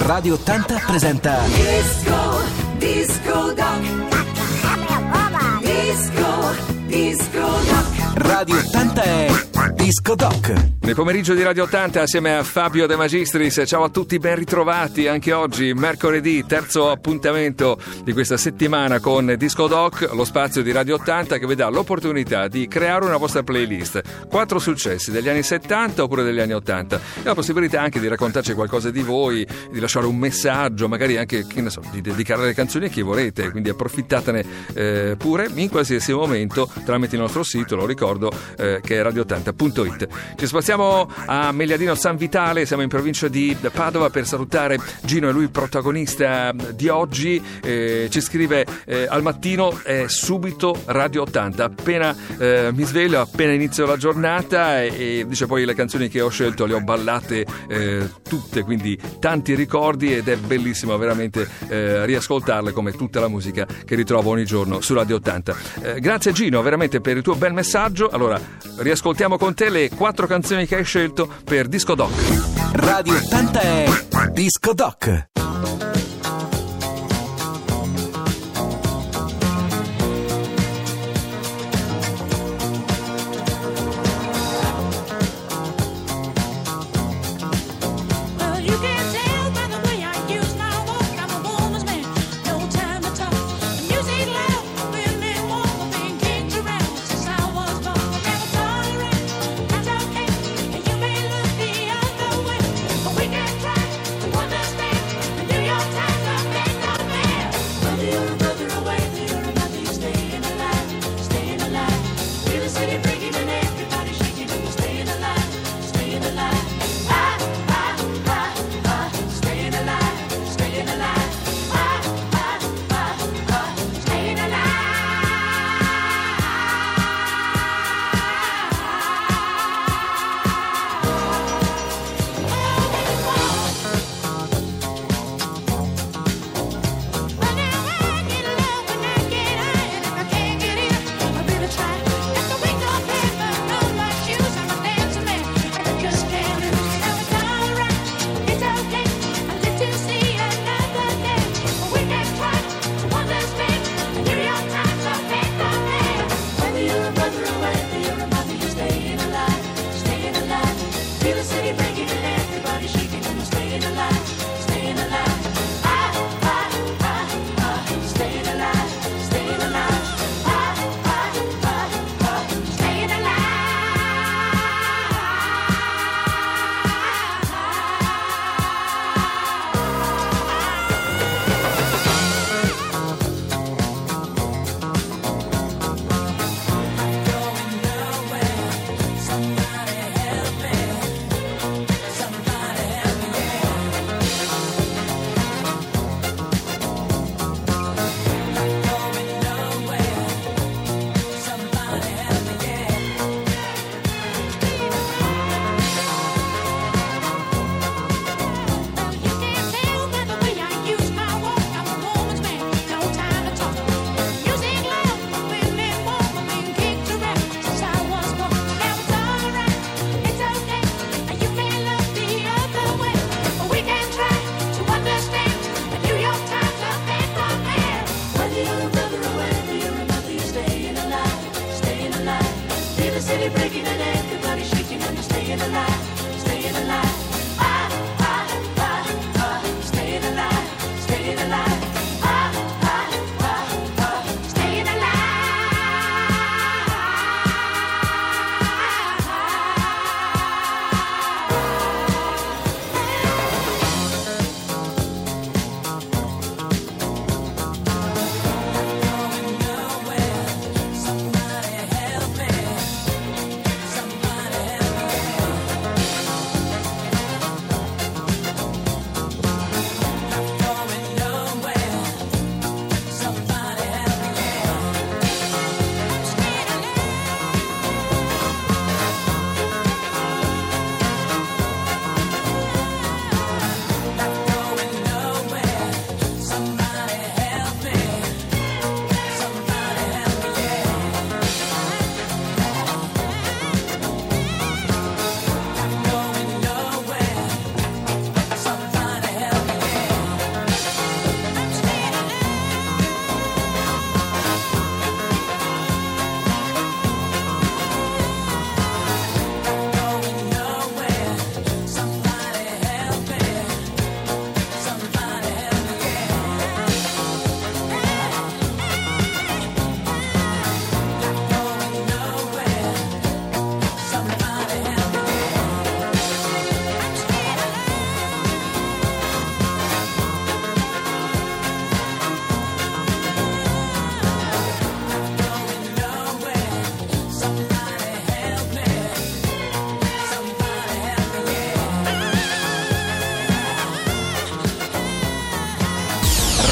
Radio 80 presenta Disco Doc. Disco Doc. Radio 80 è Disco Doc. Nel pomeriggio di Radio 80 assieme a Fabio De Magistris. Ciao a tutti, ben ritrovati anche oggi, mercoledì, terzo appuntamento di questa settimana con Disco Doc, lo spazio di Radio 80 che vi dà l'opportunità di creare una vostra playlist. 4 successi degli anni 70 oppure degli anni 80 e la possibilità anche di raccontarci qualcosa di voi, di lasciare un messaggio, magari anche, che ne so, di dedicare le canzoni a chi volete, quindi approfittatene pure in qualsiasi momento tramite il nostro sito, lo ricordo, che è radio80.it. Ci spostiamo a Meliadino San Vitale, siamo in provincia di Padova per salutare Gino, è lui il protagonista di oggi. Ci scrive al mattino subito Radio 80, appena mi sveglio, appena inizio la giornata, e dice poi le canzoni che ho scelto le ho ballate tutte, quindi tanti ricordi ed è bellissimo veramente riascoltarle, come tutta la musica che ritrovo ogni giorno su Radio 80. Grazie Gino veramente per il tuo bel messaggio. Allora riascoltiamo con te le 4 canzoni che hai scelto per Disco Doc. Radio 80 è Disco Doc. We can try to understand.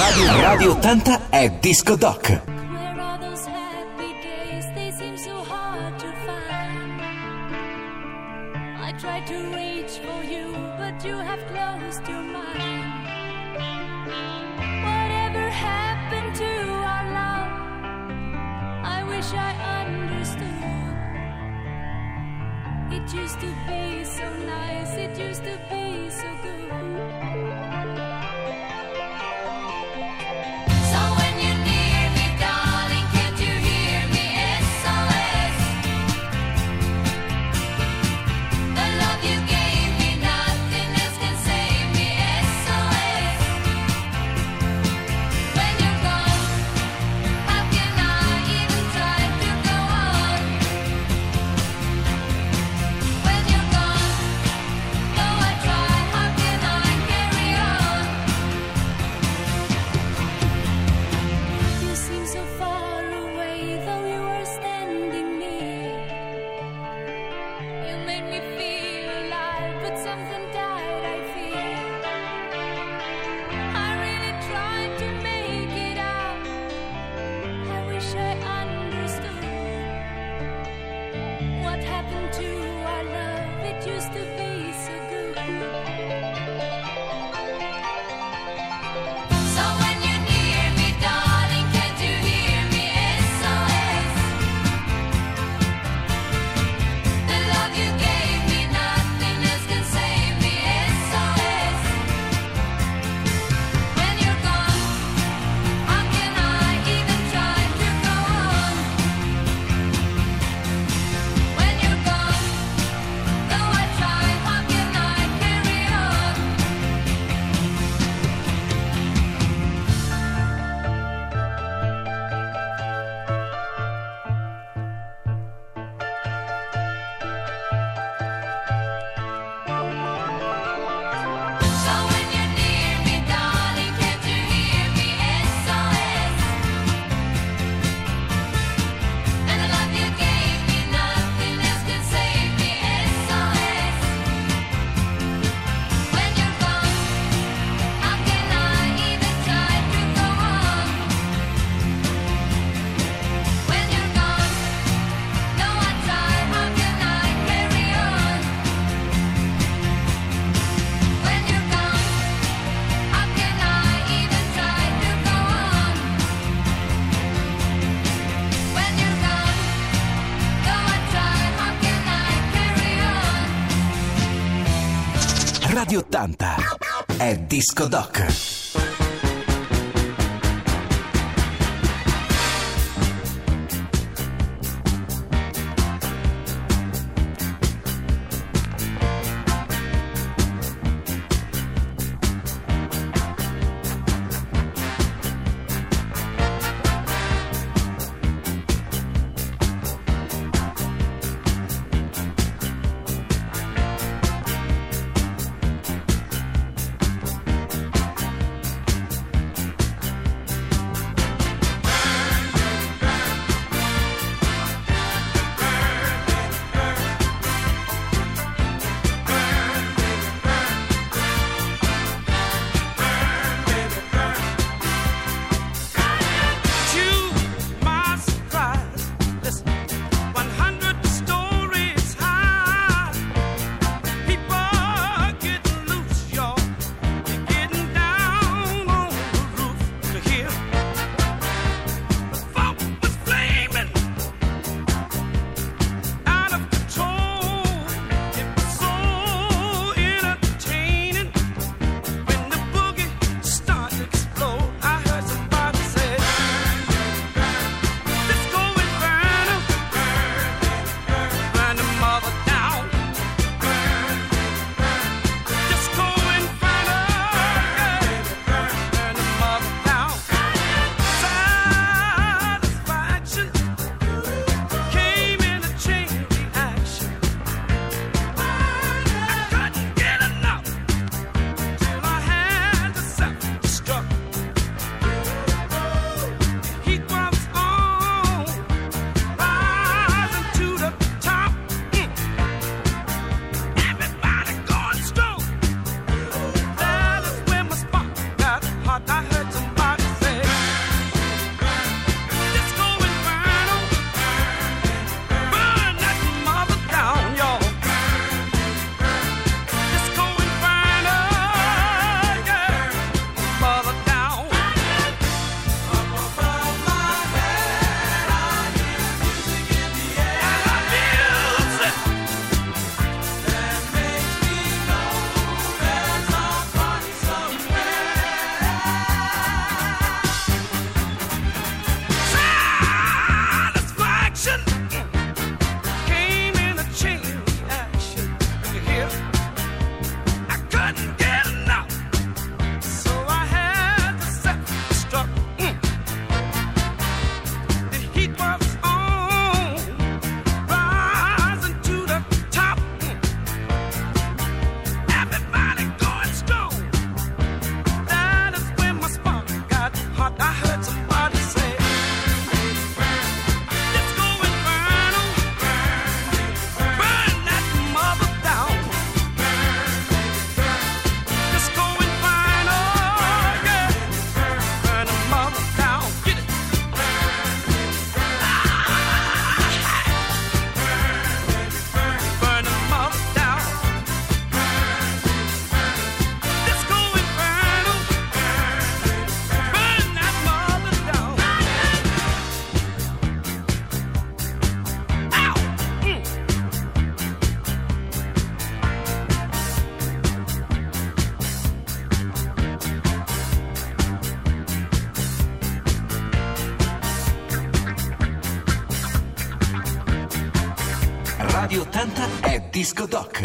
Radio 80 è Disco Doc. Where are those happy days? They seem so hard to find. I tried to reach for you, but you have closed your mind. Whatever happened to our love? I wish I understood. It used to be so nice, it used to be so good. Radio 80 è Disco Doc. Radio 80 è Disco Doc.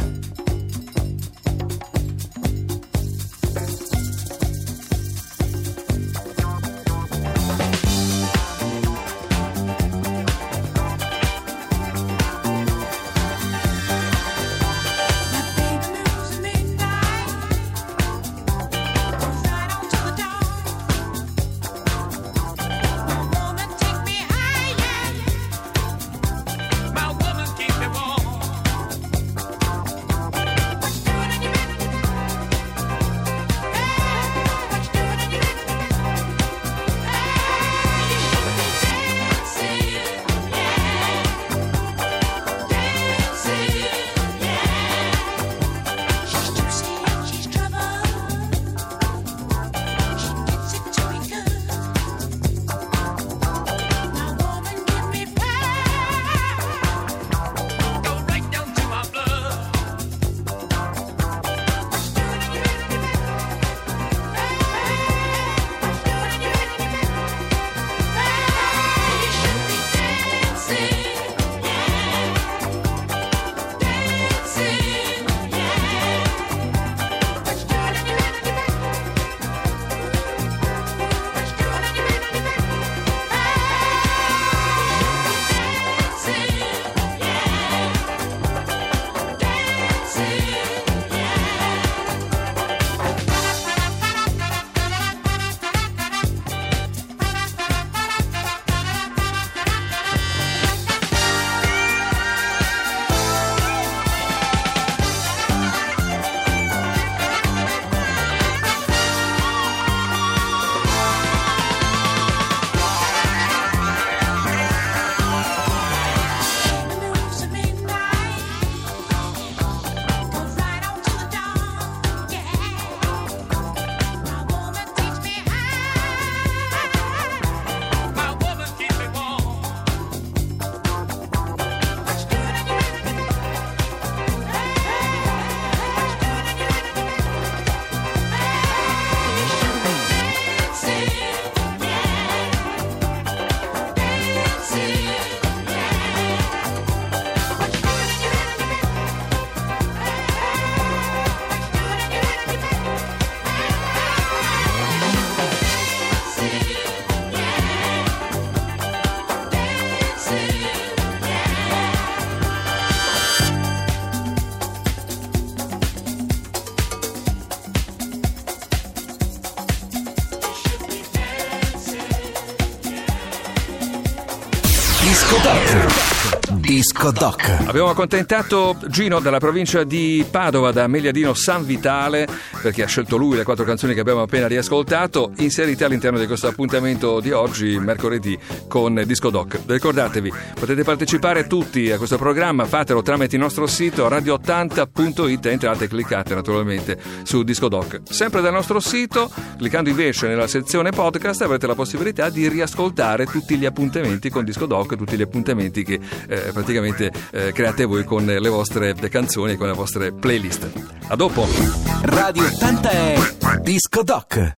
Disco Doc. Disco Doc. Abbiamo accontentato Gino dalla provincia di Padova, da Meliadino San Vitale, perché ha scelto lui le 4 canzoni che abbiamo appena riascoltato, inserite all'interno di questo appuntamento di oggi, mercoledì, con Disco Doc. Ricordatevi, potete partecipare tutti a questo programma, fatelo tramite il nostro sito radio80.it, entrate e cliccate naturalmente su Disco Doc. Sempre dal nostro sito, cliccando invece nella sezione podcast, avrete la possibilità di riascoltare tutti gli appuntamenti con Disco Doc, tutti gli appuntamenti che praticamente create voi con le vostre canzoni, con le vostre playlist. A dopo. Radio 80 è Disco Doc.